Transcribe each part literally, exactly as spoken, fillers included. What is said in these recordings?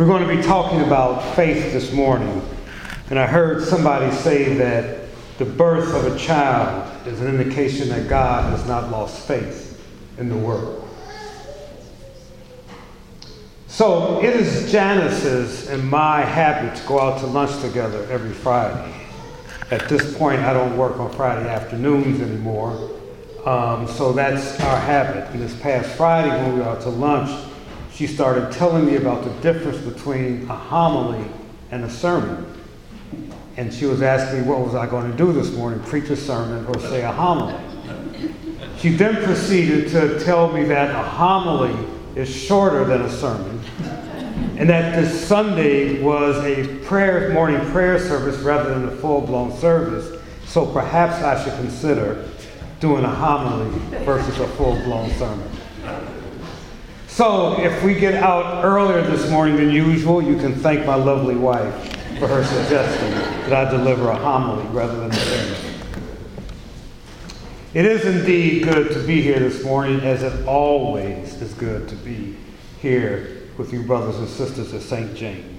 We're going to be talking about faith this morning. And I heard somebody say that the birth of a child is an indication that God has not lost faith in the world. So it is Janice's and my habit to go out to lunch together every Friday. At this point, I don't work on Friday afternoons anymore. Um, so that's our habit. And this past Friday when we were out to lunch, she started telling me about the difference between a homily and a sermon. And she was asking me what was I going to do this morning, preach a sermon or say a homily. She then proceeded to tell me that a homily is shorter than a sermon, and that this Sunday was a prayer, morning prayer service rather than a full-blown service, so perhaps I should consider doing a homily versus a full-blown sermon. So if we get out earlier this morning than usual, you can thank my lovely wife for her suggestion that I deliver a homily rather than a sermon. It is indeed good to be here this morning, as it always is good to be here with you brothers and sisters at Saint James.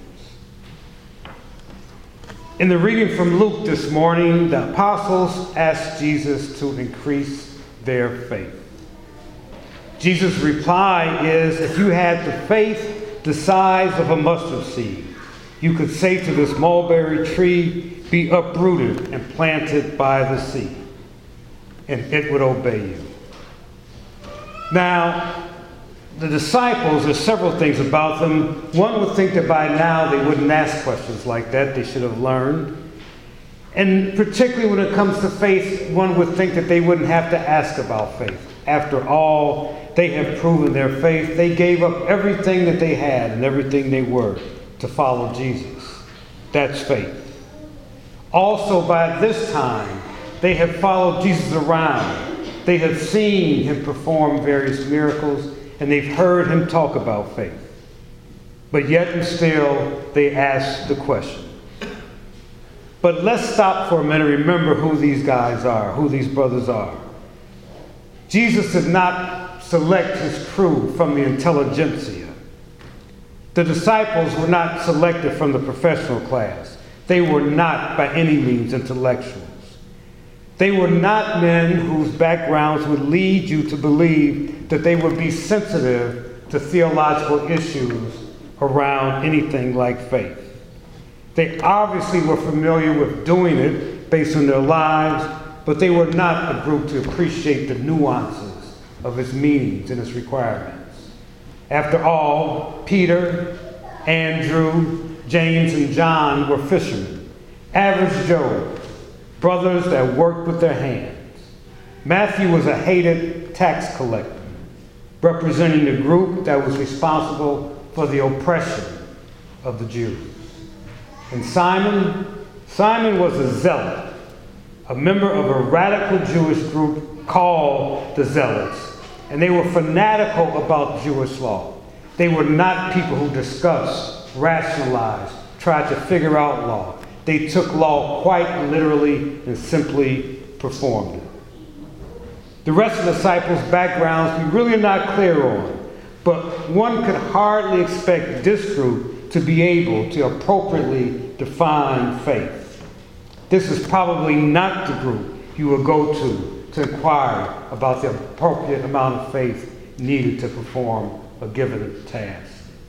In the reading from Luke this morning, the apostles asked Jesus to increase their faith. Jesus' reply is, if you had the faith the size of a mustard seed, you could say to this mulberry tree, be uprooted and planted by the sea, and it would obey you. Now, the disciples, there's several things about them. One would think that by now they wouldn't ask questions like that. They should have learned. And particularly when it comes to faith, one would think that they wouldn't have to ask about faith. After all, they have proven their faith. They gave up everything that they had and everything they were to follow Jesus. That's faith. Also, by this time, they have followed Jesus around. They have seen him perform various miracles, and they've heard him talk about faith. But yet and still, they ask the question. But let's stop for a minute and remember who these guys are, who these brothers are. Jesus did not select his crew from the intelligentsia. The disciples were not selected from the professional class. They were not by any means intellectuals. They were not men whose backgrounds would lead you to believe that they would be sensitive to theological issues around anything like faith. They obviously were familiar with doing it based on their lives, but they were not a group to appreciate the nuances of its meanings and its requirements. After all, Peter, Andrew, James, and John were fishermen, average Joe, brothers that worked with their hands. Matthew was a hated tax collector, representing the group that was responsible for the oppression of the Jews. And Simon, Simon was a zealot, a member of a radical Jewish group called the Zealots, and they were fanatical about Jewish law. They were not people who discussed, rationalized, tried to figure out law. They took law quite literally and simply performed it. The rest of the disciples' backgrounds we really are not clear on, but one could hardly expect this group to be able to appropriately define faith. This is probably not the group you will go to to inquire about the appropriate amount of faith needed to perform a given task.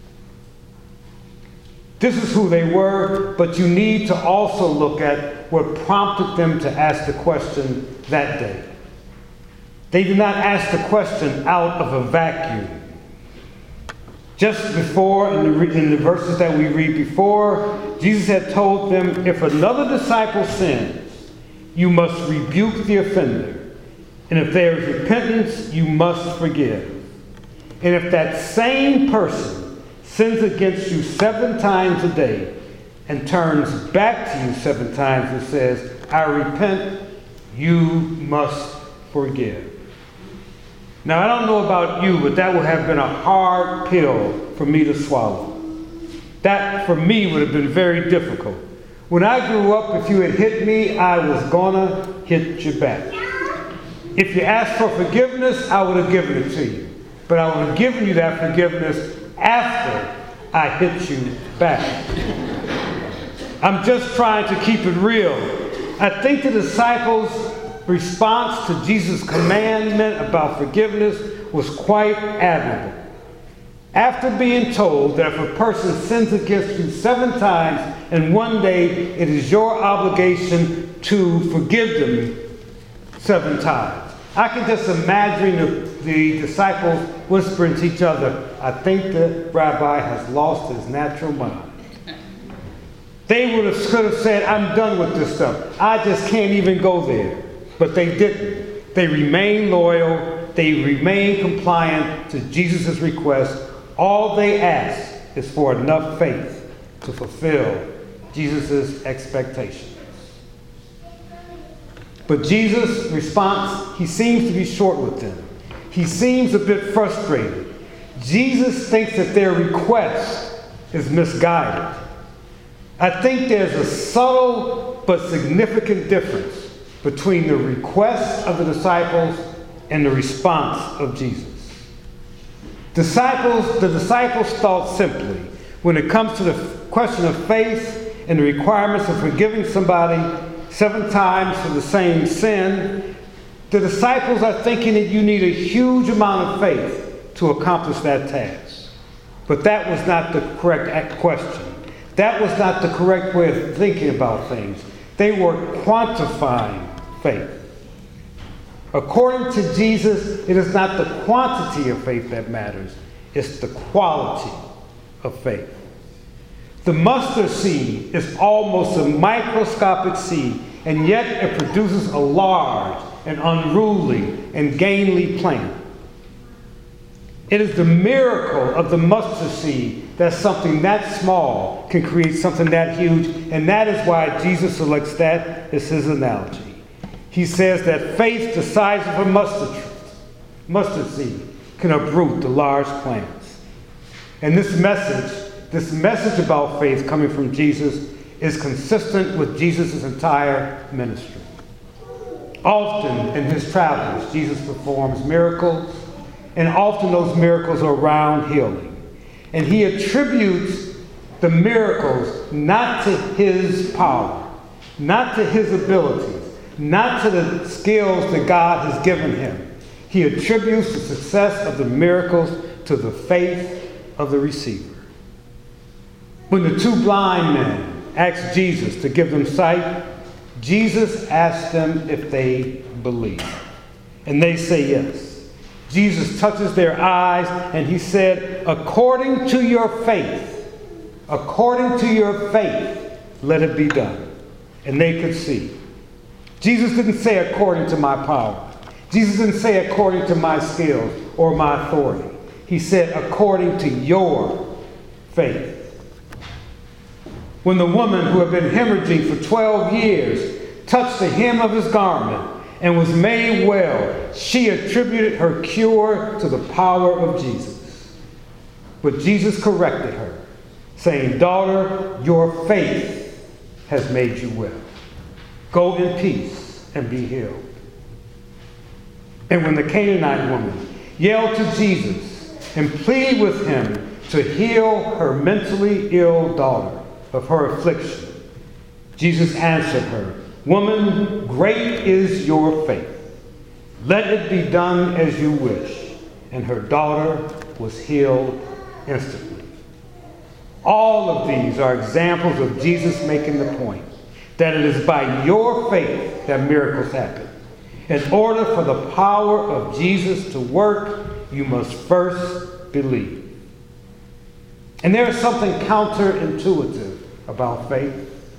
This is who they were, but you need to also look at what prompted them to ask the question that day. They did not ask the question out of a vacuum. Just before, in the, in the verses that we read before, Jesus had told them, if another disciple sins, you must rebuke the offender. And if there is repentance, you must forgive. And if that same person sins against you seven times a day and turns back to you seven times and says, I repent, you must forgive. Now, I don't know about you, but that would have been a hard pill for me to swallow. That, for me, would have been very difficult. When I grew up, if you had hit me, I was gonna hit you back. If you asked for forgiveness, I would have given it to you. But I would have given you that forgiveness after I hit you back. I'm just trying to keep it real. I think the disciples' response to Jesus' commandment about forgiveness was quite admirable. After being told that if a person sins against you seven times in one day, it is your obligation to forgive them seven times. I can just imagine the, the disciples whispering to each other, I think the rabbi has lost his natural mind. They would have, could have said, I'm done with this stuff. I just can't even go there. But they didn't. They remained loyal. They remained compliant to Jesus' request. All they ask is for enough faith to fulfill Jesus' expectations. But Jesus' response, he seems to be short with them. He seems a bit frustrated. Jesus thinks that their request is misguided. I think there's a subtle but significant difference between the request of the disciples and the response of Jesus. Disciples, the disciples thought simply, when it comes to the question of faith and the requirements of forgiving somebody seven times for the same sin, the disciples are thinking that you need a huge amount of faith to accomplish that task. But that was not the correct question. That was not the correct way of thinking about things. They were quantifying faith. According to Jesus, it is not the quantity of faith that matters, it's the quality of faith. The mustard seed is almost a microscopic seed, and yet it produces a large and unruly and gainly plant. It is the miracle of the mustard seed that something that small can create something that huge, and that is why Jesus selects that as his analogy. He says that faith the size of a mustard, mustard seed can uproot the large plants. And this message, this message about faith coming from Jesus is consistent with Jesus' entire ministry. Often in his travels, Jesus performs miracles, and often those miracles are around healing. And he attributes the miracles not to his power, not to his abilities, not to the skills that God has given him. He attributes the success of the miracles to the faith of the receiver. When the two blind men asked Jesus to give them sight, Jesus asked them if they believe. And they say yes. Jesus touches their eyes and he said, according to your faith, according to your faith, let it be done. And they could see. Jesus didn't say according to my power. Jesus didn't say according to my skills or my authority. He said according to your faith. When the woman who had been hemorrhaging for twelve years touched the hem of his garment and was made well, she attributed her cure to the power of Jesus. But Jesus corrected her, saying, daughter, your faith has made you well. Go in peace and be healed. And when the Canaanite woman yelled to Jesus and pleaded with him to heal her mentally ill daughter of her affliction, Jesus answered her, woman, great is your faith. Let it be done as you wish. And her daughter was healed instantly. All of these are examples of Jesus making the point that it is by your faith that miracles happen. In order for the power of Jesus to work, you must first believe. And there is something counterintuitive about faith.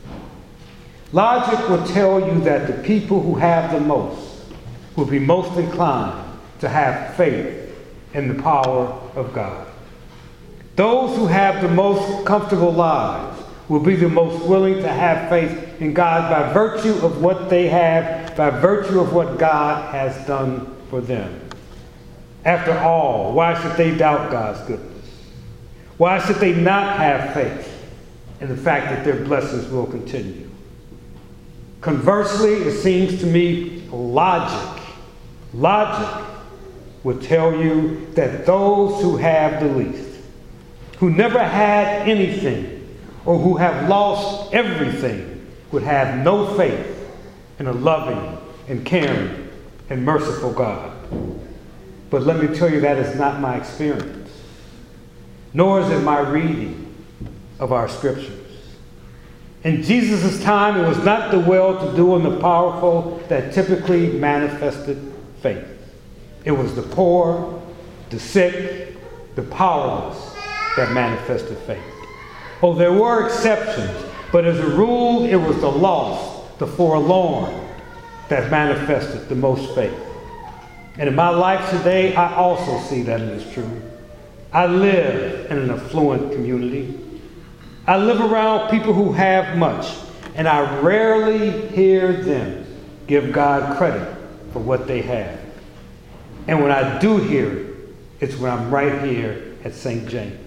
Logic will tell you that the people who have the most will be most inclined to have faith in the power of God. Those who have the most comfortable lives will be the most willing to have faith in God by virtue of what they have, by virtue of what God has done for them. After all, why should they doubt God's goodness? Why should they not have faith in the fact that their blessings will continue? Conversely, it seems to me logic, logic would tell you that those who have the least who never had anything or who have lost everything would have no faith in a loving and caring and merciful God. But let me tell you, that is not my experience, nor is it my reading of our scriptures. In Jesus' time, it was not the well-to-do and the powerful that typically manifested faith. It was the poor, the sick, the powerless that manifested faith. Oh, there were exceptions, but as a rule, it was the lost, the forlorn, that manifested the most faith. And in my life today, I also see that it is true. I live in an affluent community. I live around people who have much, and I rarely hear them give God credit for what they have. And when I do hear it, it's when I'm right here at Saint James.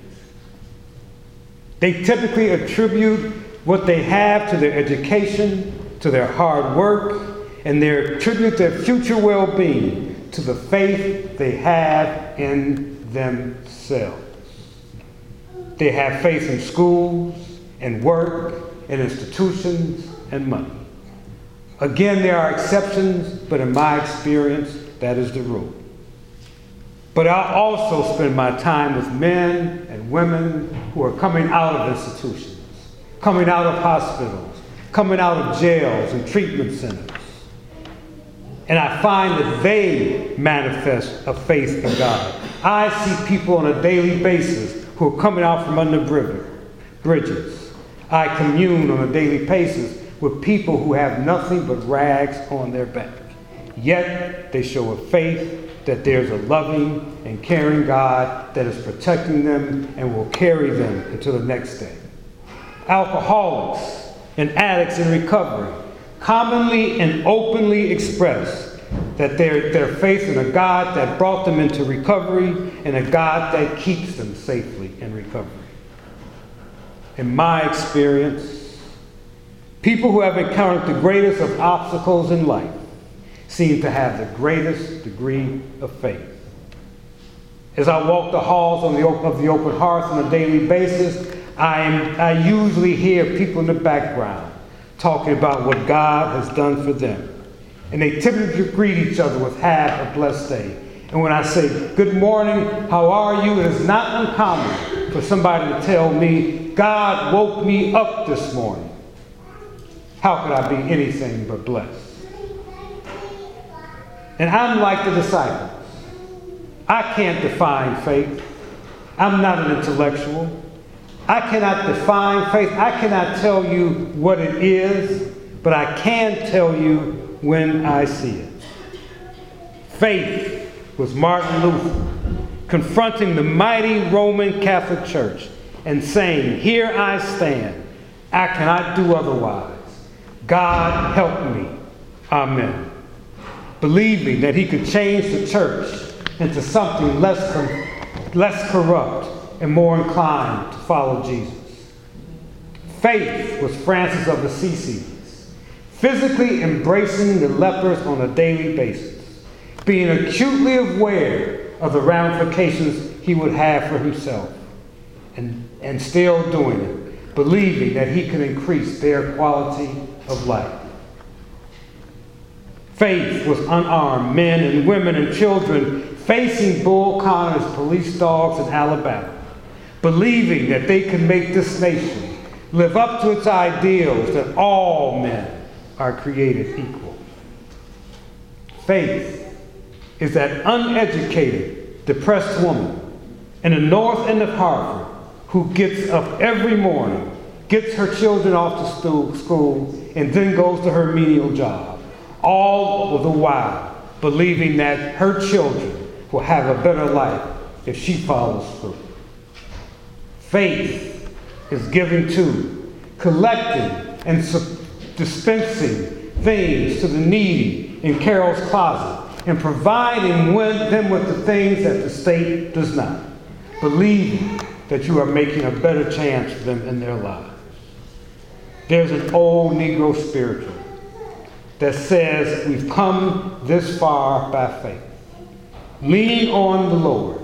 They typically attribute what they have to their education, to their hard work, and they attribute their future well-being to the faith they have in themselves. They have faith in schools and work and institutions and money. Again, there are exceptions, but in my experience, that is the rule. But I also spend my time with men and women who are coming out of institutions, coming out of hospitals, coming out of jails and treatment centers. And I find that they manifest a faith in God. I see people on a daily basis who are coming out from under bridges. I commune on a daily basis with people who have nothing but rags on their back. Yet they show a faith that there's a loving and caring God that is protecting them and will carry them until the next day. Alcoholics and addicts in recovery commonly and openly express that their, their faith in a God that brought them into recovery and a God that keeps them safely in recovery. In my experience, people who have encountered the greatest of obstacles in life seem to have the greatest degree of faith. As I walk the halls on the, of the Open Hearth on a daily basis, I, am, I usually hear people in the background talking about what God has done for them. And they typically greet each other with "Have a blessed day." And when I say, "Good morning, how are you?" it is not uncommon for somebody to tell me, "God woke me up this morning." How could I be anything but blessed? And I'm like the disciples. I can't define faith. I'm not an intellectual. I cannot define faith. I cannot tell you what it is, but I can tell you when I see it. Faith was Martin Luther confronting the mighty Roman Catholic Church and saying, "Here I stand. I cannot do otherwise. God help me. Amen." Believing that he could change the church into something less, com- less corrupt and more inclined to follow Jesus. Faith was Francis of Assisi, physically embracing the lepers on a daily basis, being acutely aware of the ramifications he would have for himself, and, and still doing it, believing that he could increase their quality of life. Faith was unarmed men and women and children facing Bull Connor's police dogs in Alabama, believing that they could make this nation live up to its ideals that all men are created equal. Faith is that uneducated, depressed woman in the north end of Harvard who gets up every morning, gets her children off to school, and then goes to her menial job, all the while believing that her children will have a better life if she follows through. Faith is giving to, collecting, and su- dispensing things to the needy in Carol's Closet and providing with them with the things that the state does not, believing that you are making a better chance for them in their lives. There's an old Negro spiritual that says we've come this far by faith. Lean on the Lord.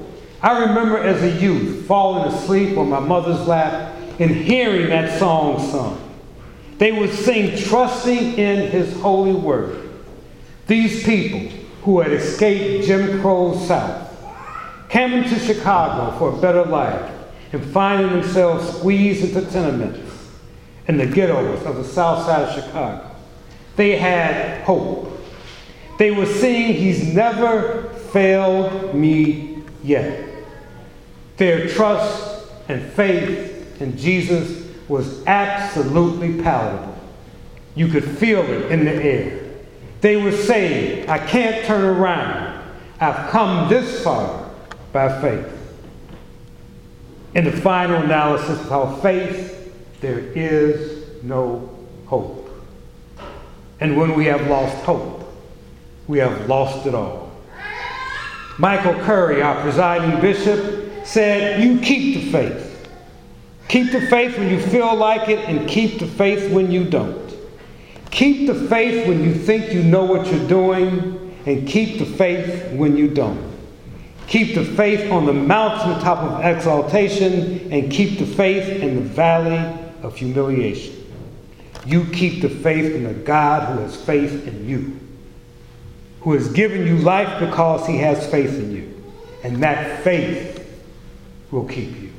I remember as a youth falling asleep on my mother's lap and hearing that song sung. They would sing trusting in his holy word. These people who had escaped Jim Crow's South, coming to Chicago for a better life and finding themselves squeezed into tenements in the ghettos of the south side of Chicago. They had hope. They were singing, "He's never failed me yet." Their trust and faith in Jesus was absolutely palatable. You could feel it in the air. They were saying, "I can't turn around. I've come this far by faith." In the final analysis, without faith, there is no hope. And when we have lost hope, we have lost it all. Michael Curry, our presiding bishop, said, "You keep the faith. Keep the faith when you feel like it, and keep the faith when you don't. Keep the faith when you think you know what you're doing, and keep the faith when you don't. Keep the faith on the mountaintop of exaltation, and keep the faith in the valley of humiliation. You keep the faith in the God who has faith in you, who has given you life because he has faith in you, and that faith will keep you."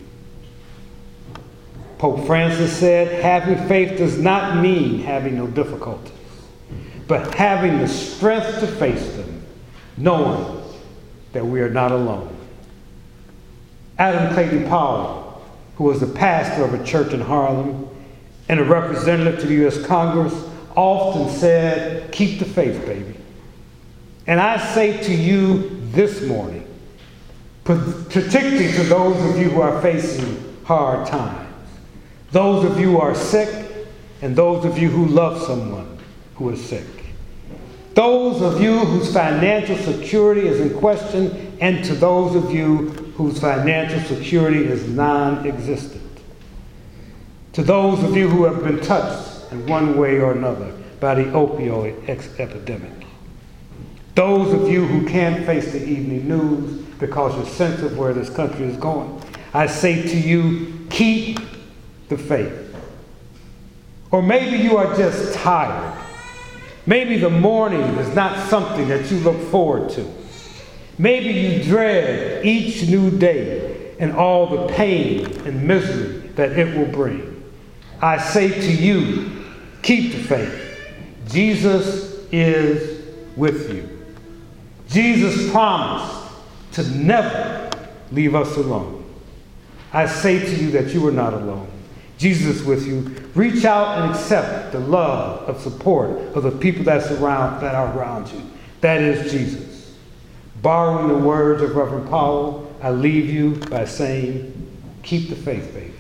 Pope Francis said, "Having faith does not mean having no difficulties, but having the strength to face them, knowing that we are not alone." Adam Clayton Powell, who was the pastor of a church in Harlem and a representative to the U S Congress, often said, "Keep the faith, baby." And I say to you this morning, particularly to those of you who are facing hard times, those of you who are sick, and those of you who love someone who is sick, those of you whose financial security is in question, and to those of you whose financial security is non-existent, to those of you who have been touched in one way or another by the opioid epidemic, those of you who can't face the evening news because you're sense of where this country is going, I say to you, keep the faith. Or maybe you are just tired. Maybe the morning is not something that you look forward to. Maybe you dread each new day and all the pain and misery that it will bring. I say to you, keep the faith. Jesus is with you. Jesus promised to never leave us alone. I say to you that you are not alone. Jesus is with you. Reach out and accept the love of support of the people that surround that are around you. That is Jesus. Borrowing the words of Reverend Powell, I leave you by saying, keep the faith, baby.